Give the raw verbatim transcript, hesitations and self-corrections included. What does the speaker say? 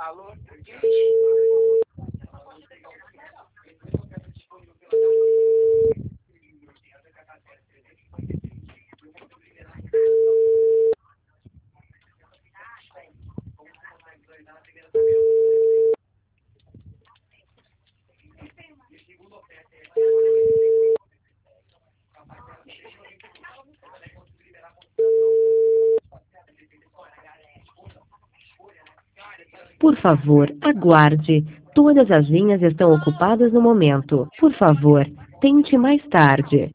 Por favor, aguarde. Todas as linhas estão ocupadas no momento. Por favor, tente mais tarde.